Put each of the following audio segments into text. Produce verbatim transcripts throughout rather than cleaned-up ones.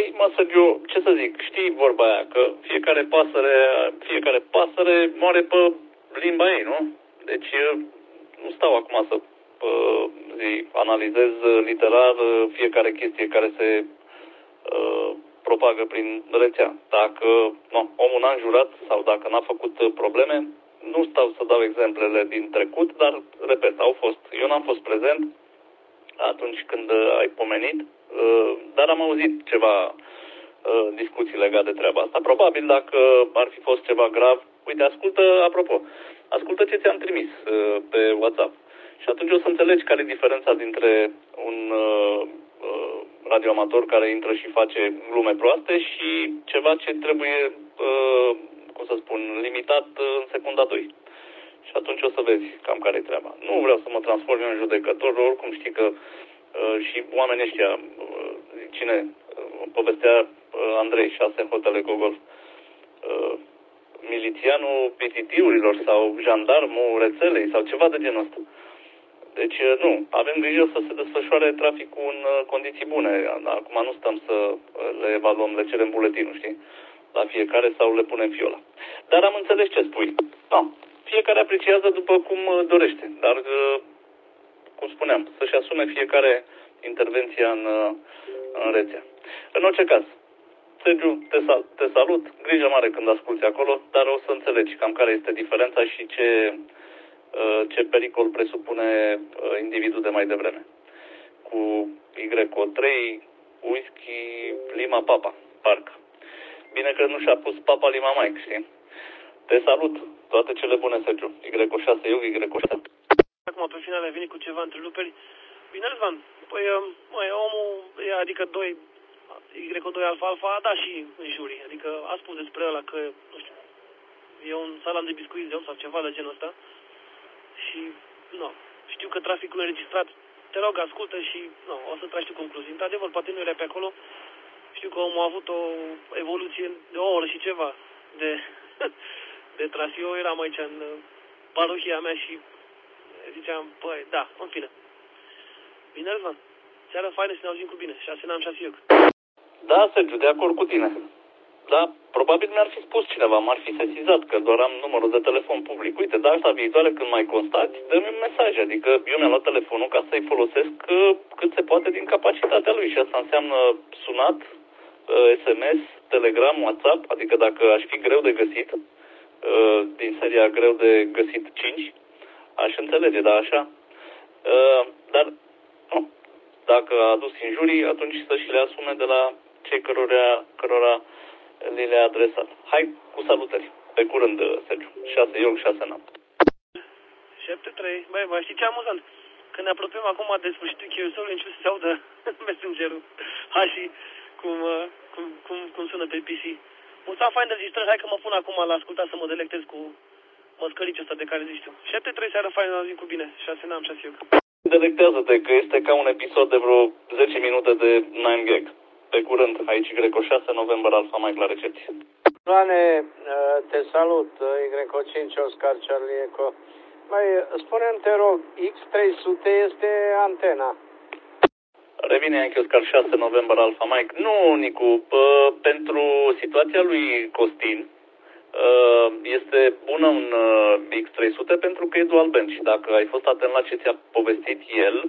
Păi, mă, Sergiu, ce să zic, știi vorba aia, că fiecare pasăre, fiecare pasăre moare pe limba ei, nu? Deci, nu stau acum să zi, analizez literar fiecare chestie care se uh, propagă prin rețea. Dacă no, omul n-a înjurat sau dacă n-a făcut probleme, nu stau să dau exemplele din trecut, dar, repet, au fost. Eu n-am fost prezent atunci când ai pomenit, uh, dar am auzit ceva uh, discuții legate de treaba asta. Probabil dacă ar fi fost ceva grav, uite, ascultă, apropo, ascultă ce ți-am trimis uh, pe WhatsApp. Și atunci o să înțelegi care e diferența dintre un uh, uh, radioamator care intră și face glume proaste și ceva ce trebuie, uh, cum să spun, limitat în secunda doi. Și atunci o să vezi cam care-i treaba. Nu vreau să mă transform eu în judecător, oricum știi că uh, și oamenii ăștia, uh, cine uh, povestea uh, Andrei, șase hotele Gogol, uh, milițianul P T T-urilor sau jandarmul rețelei sau ceva de genul ăsta. Deci, nu, avem grijă să se desfășoare traficul în condiții bune. Acum nu stăm să le evaluăm, le cerem buletinul, știi? La fiecare sau le punem fiola. Dar am înțeles ce spui. Da, fiecare apreciază după cum dorește. Dar, cum spuneam, să-și asume fiecare intervenția în, în rețea. În orice caz, Sergiu, te, sal- te salut, grijă mare când asculti acolo, dar o să înțelegi cam care este diferența și ce... ce pericol presupune individul de mai devreme. Cu Y O trei, whisky, Lima Papa, parcă. Bine că nu și-a pus Papa Lima Mike, știi? Te salut, toate cele bune, Sergiu. Y O șase, eu, Y O șase. Acum, pe final, ai venit cu ceva întreruperi. Bine, Răzvan, păi, măi, omul, adică doi, Y O doi Alfa Alfa, a dat și în jurii. Adică a spus despre ăla că, nu știu, e un salam de biscuiți sau ceva de genul ăsta. Și, nu, știu că traficul înregistrat, te rog, ascultă și, nu, o să tragi tu concluzii. Într-adevăr, poate nu era pe acolo, știu că omul a avut o evoluție de o oră și ceva de, de tras. Eu eram aici în parohia mea și ziceam, băi, da, în fine. Bine, Răzvan, seara faină și ne auzim cu bine, șase n-am, șase eu. Da, Sergiu, de acord cu tine. Da, probabil mi-ar fi spus cineva, m-ar fi sesizat că doar am numărul de telefon public. Uite, data viitoare când mai constați, dă-mi un mesaj. Adică eu mi-am luat telefonul ca să-i folosesc cât se poate din capacitatea lui. Și asta înseamnă sunat, S M S, Telegram, WhatsApp. Adică dacă aș fi greu de găsit, din seria greu de găsit cinci, aș înțelege, da, așa. Dar, nu, dacă a adus injurii, atunci să și le asume de la cei cărora, cărora li le-a adresat. Hai cu salutări. Pe curând, Sergiu. șase eu, șase n-am. șapte trei. Băi, bă, știi ce amuzant? Când ne apropiem acum de sfârșitul Chiosului, începe să se audă messengerul. Hai și cum, cum, cum, cum sună pe P C. Mulțumesc, fain de registrări. Hai că mă pun acum la ascultat să mă delectez cu măscăricii ăsta de care zici tu. șapte trei, seara faină, la zi cu bine. șase n-am, șase eu. Delectează-te că este ca un episod de vreo zece minute de nine gag. Pe curând, aici Y O șase, November Alpha Mike la recepție. Ioane, te salut, Y O cinci Oscar Charlie Eco. Mai spune-mi, te rog, X trei sute este antena. Revine Yankee Oscar șase, November Alpha Mike. Nu, Nicu, pă, pentru situația lui Costin este bună un X trei sute pentru că e dual band și dacă ai fost atent la ce ți-a povestit el,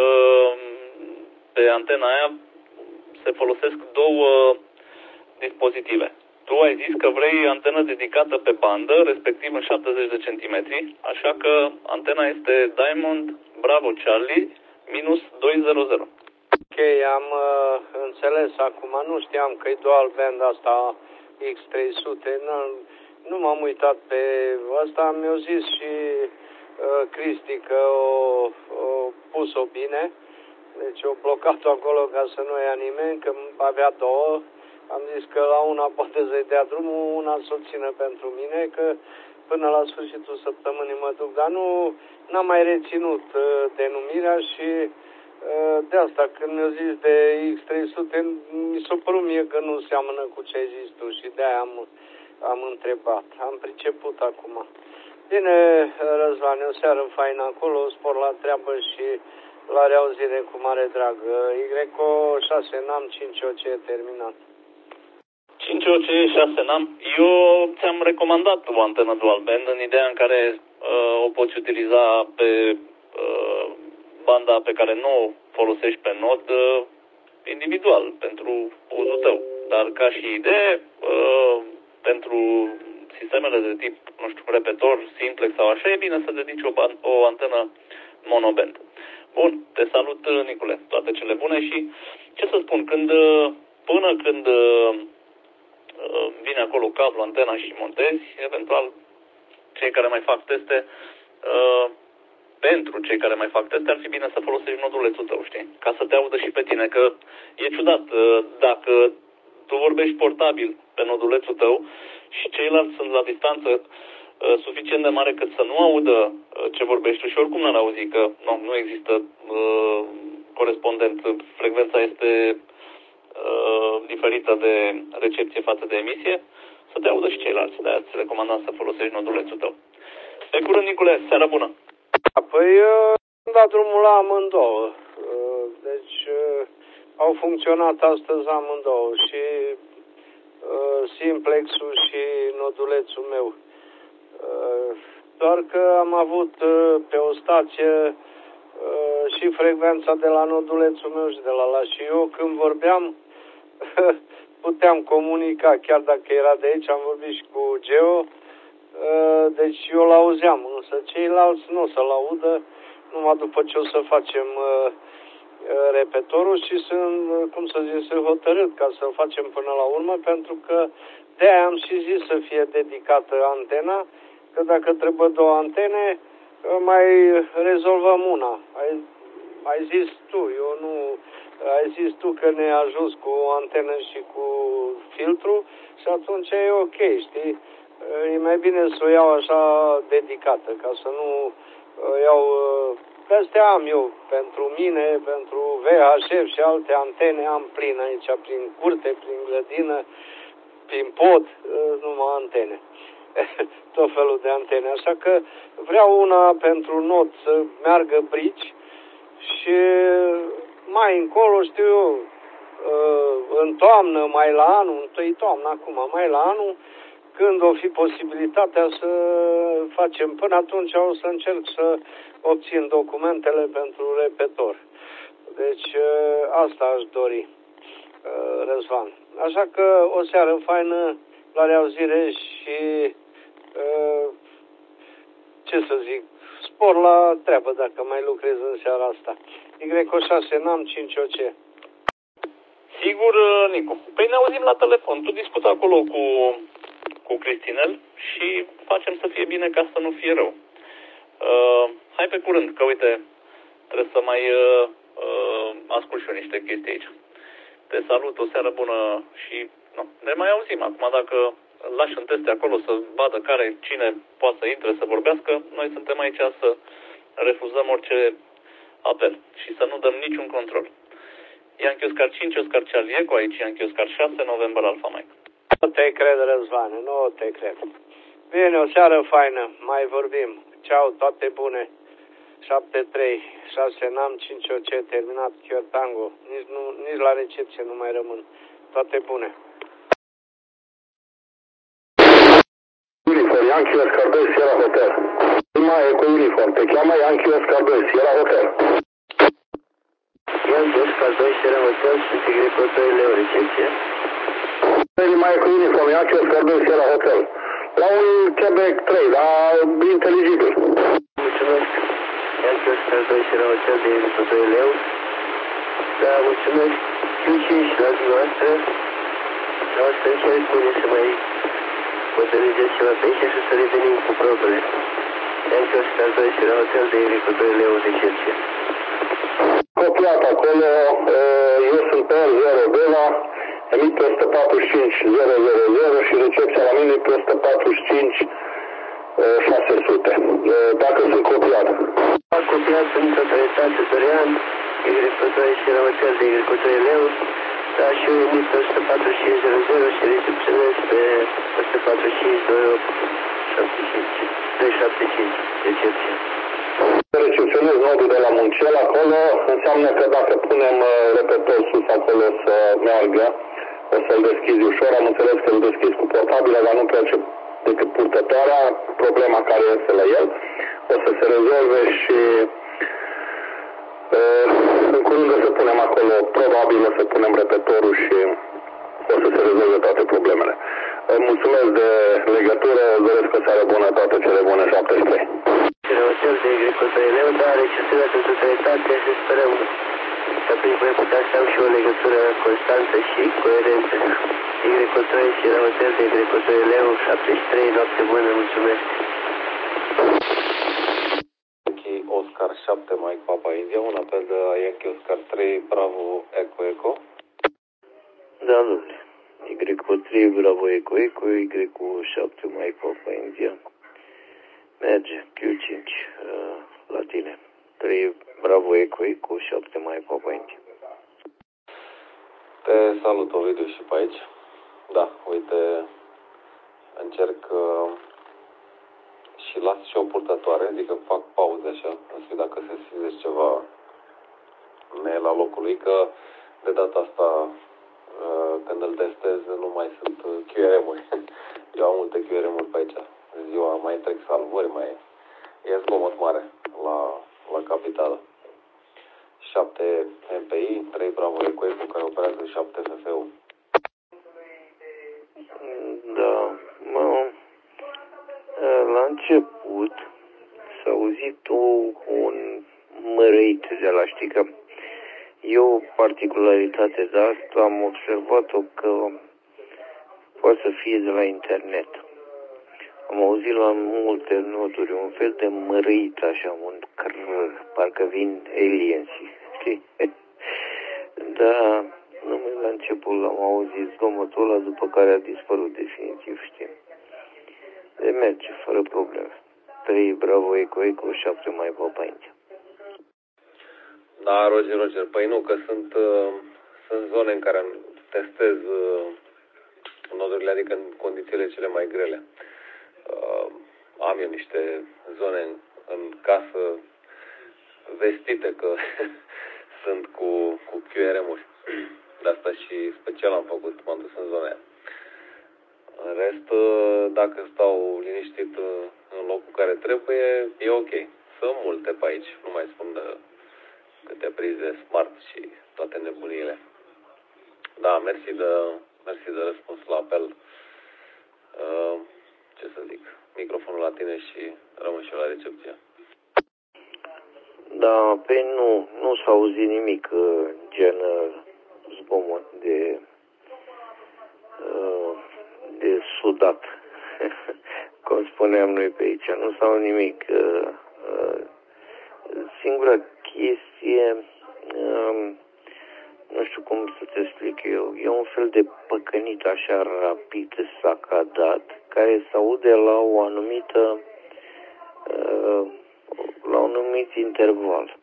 pe antena aia se folosesc două dispozitive. Tu ai zis că vrei antenă dedicată pe bandă, respectiv în șaptezeci de centimetri, așa că antena este Diamond Bravo Charlie minus doi zero zero. Ok, am uh, înțeles acum, nu știam că e dual band asta X trei sute, nu, nu m-am uitat pe asta, mi-a zis și uh, Cristi că o, o pus-o bine. Deci o blocat acolo ca să nu ia nimeni, că avea două. Am zis că la una poate să-i dea drumul, una să o țină pentru mine, că până la sfârșitul săptămânii mă duc. Dar nu n-am mai reținut uh, denumirea și uh, de asta, când mi-a zis de X trei sute, mi s-a părut mie că nu seamănă cu ce ai zis tu și de-aia am, am întrebat. Am priceput acum. Bine, Răzvan, o seară faină acolo, spor la treabă și la reauzire cu mare drag. Y O șase, n-am cinci O C terminat. cinci O C, șase NAM. Eu ți-am recomandat o antenă dual band în ideea în care uh, o poți utiliza pe uh, banda pe care nu o folosești pe nod uh, individual pentru uzul tău. Dar ca și idee, uh, pentru sistemele de tip, nu știu, repetor, simplex sau așa, e bine să dedici o, o antenă monoband. Bun, te salut, Nicule, toate cele bune și ce să spun, când, până când vine acolo cablu, antena și montezi, eventual cei care mai fac teste, pentru cei care mai fac teste, ar fi bine să folosești nodulețul tău, știi? Ca să te audă și pe tine, că e ciudat, dacă tu vorbești portabil pe nodulețul tău și ceilalți sunt la distanță suficient de mare cât să nu audă ce vorbești tu și oricum n-ar auzi că nu, nu există uh, corespondent. Frecvența este uh, diferită de recepție față de emisie, să te audă și ceilalți. De-aia îți recomandam să folosești nodulețul tău. Pe curând, Nicule, seara bună! Păi am dat drumul la amândouă. Deci au funcționat astăzi amândouă și simplexul și nodulețul meu. Doar că am avut pe o stație și frecvența de la nodulețul meu și de la la și eu când vorbeam puteam comunica chiar dacă era de aici, am vorbit și cu Geo, deci eu l-auzeam, însă ceilalți nu o să-l audă numai după ce o să facem repetorul și sunt, cum să zic, sunt hotărât ca să-l facem până la urmă, pentru că de-aia am și zis să fie dedicată antena, că dacă trebuie două antene, mai rezolvăm una. Ai, ai zis tu, eu nu... Ai zis tu că ne ajuns cu o antenă și cu filtru și atunci e ok, știi? E mai bine să o iau așa dedicată, ca să nu iau... Astea am eu pentru mine, pentru V H F și alte antene, am plin aici, prin curte, prin grădină, prin pod, numai antene. Tot felul de antene. Așa că vreau una pentru not să meargă brici și mai încolo, știu eu, în toamnă, mai la anul, întâi toamnă acum, mai la anul, când o fi posibilitatea să facem. Până atunci o să încerc să obțin documentele pentru repetor. Deci asta aș dori, Răzvan. Așa că o seară faină, la reauzire și ce să zic, spor la treabă dacă mai lucrez în seara asta. Y O șase NAM cinci O C. Sigur, Nicu. Păi ne auzim la telefon. Tu discuți acolo cu, cu Cristinel și facem să fie bine ca să nu fie rău. Uh, hai pe curând, că uite, trebuie să mai uh, uh, ascult și eu niște chestii aici. Te salut, o seară bună și nu, ne mai auzim. Acum dacă lași în teste acolo să vadă care, cine poate să intre să vorbească, noi suntem aici să refuzăm orice apel și să nu dăm niciun control. Yankee Oscar cinci, Oscar Charlie Echo, aici Yankee Oscar șase, November Alpha Mike. Nu te cred, Răzvane, nu te cred. Bine, o seară faină, mai vorbim. Ceau, toate bune. șapte trei, șase NAM, cinci O C, terminat, Chior Tango. Nici, nu, nici la recepție nu mai rămân. Toate bune. Uniform, Yankee Oscar doi, Sierra Hotel. Prima e cu uniform, te cheamă Yankee Oscar doi, Sierra Hotel. Yankee Oscar doi, Sierra Hotel, sunt Y O doi, Leo, recepție. Prima e cu uniform, Yankee Oscar doi, Sierra Hotel. La un Quebec trei, dar inteligibil. Mulțumesc. Yankee Oscar doi, Sierra Hotel, de Y O doi, Leo. Da, mulțumesc. Eu și la dumneavoastră. Dumneavoastră și ar spune să mai organizez ceva pe aici și să revenim cu probele. Yankee Oscar doi, Sierra Hotel, de Y O doi, Leo, recepție. Copiat acolo, eu sunt pe R zero Bela, emit pe o sută patruzeci și cinci zero zero zero și recepția la mine pe o sută patruzeci și cinci șase sute. Dacă sunt copiat. Am copiat în totalitate Dorian, Y O doi, Sierra Hotel, de Y O doi, Leo, da, și eu emit pe o sută patruzeci și cinci zero zero și recepționez pe o sută patruzeci și cinci doi opt șapte cinci doi șapte cinci, recepție. Recepționez nodul de la Muncel acolo, înseamnă că dacă punem repetor sus acolo să meargă, o să-l deschizi ușor. Am înțeles că îl deschizi cu portabilă, dar nu place decât purtătoarea, problema care este la el. O să se rezolve și uh, în curând o să punem acolo, probabil o să punem repetorul și o să se rezolve toate problemele. Mulțumesc de legătură, doresc o seară bună, toate cele bune, șaptezeci și trei. Hotel de Grecotoileu, dar recesiunea de totalitate, să sperăm că atunci voi putea să am și o legătură constantă și coerentă. Grecotoil și la hotel de Grecotoileu, șaptezeci și trei, noapte bună, mulțumesc. Yankee Oscar șapte, Mike Papa India, un apel de la Yankee Oscar trei, Bravo Eco Eco. Da, domnule. Y cu trei, Bravo Eco Eco, Y cu șapte, Mike Papa India. Merge, Q cinci, uh, la tine. trei, Bravo Eco Eco, șapte, Mike Papa India. Te salut, Ovidiu, și pe aici. Da, uite, încerc uh, și las și o purtătoare, adică fac pauze așa, nu știu dacă se schize ceva ne la locul lui, că de data asta uh, când îl testez nu mai sunt Q R M-uri. Eu am multe Q R M-uri pe aici. Ziua mai trec salvări, mai e zgomot mare la, la capitală. șapte M P I, trei Bravo Eco Eco, care operează șapte F F-ul. Da, mă, la început s-a auzit o, un mărăit de la, știi că e o particularitate de asta, am observat-o că poate să fie de la internet. Am auzit la multe noturi un fel de mărăit, așa, un crrr, parcă vin alienții, știi? Da, numai la început l-am auzit zgomotul ăla, după care a dispărut definitiv, știi? De merge, fără probleme. trei, Bravo Eco Eco, șapte, mai Papa India. Da, Roger, Roger, păi nu, că sunt, uh, sunt zone în care testez uh, nodurile, adică în condițiile cele mai grele. Uh, am eu niște zone în, în casă vestite că sunt cu, cu Q R M-uri. De asta și special am făcut, m-am dus în zona aia. În rest, dacă stau liniștit în locul care trebuie, e ok. Sunt multe pe aici, nu mai spun de câte prize smart și toate nebuniile. Da, mersi de, mersi de răspuns la apel. Uh, ce să zic, microfonul la tine și rămân și eu la recepție. Da, pe nu, nu s-a auzit nimic gen zgomot de, de sudat, cum spuneam noi pe aici, nu s-a auzit nimic. Singura chestie, nu știu cum să te explic eu, e un fel de păcănit așa rapid, sacadat, care se aude la o anumită la un anumit interval.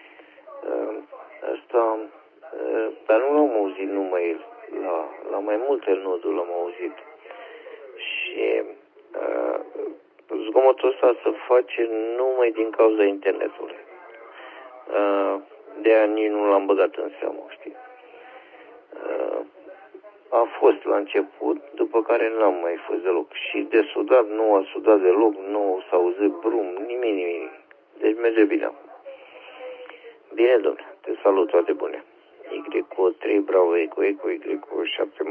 Asta, dar nu l-am auzit numai la, la mai multe noduri l-am auzit. Și uh, zgomotul ăsta se face numai din cauza internetului. Uh, de aia nici nu l-am băgat în seamă, știi. Uh, a fost la început, după care n-am mai fost deloc. Și de sudat nu a sudat deloc, nu s-a auzit brum, nimic, nimic. Deci merge bine acum. Bine, domnule, te salut, toate bune. Y cu trei, Bravo Eco Eco, Y cu șapte,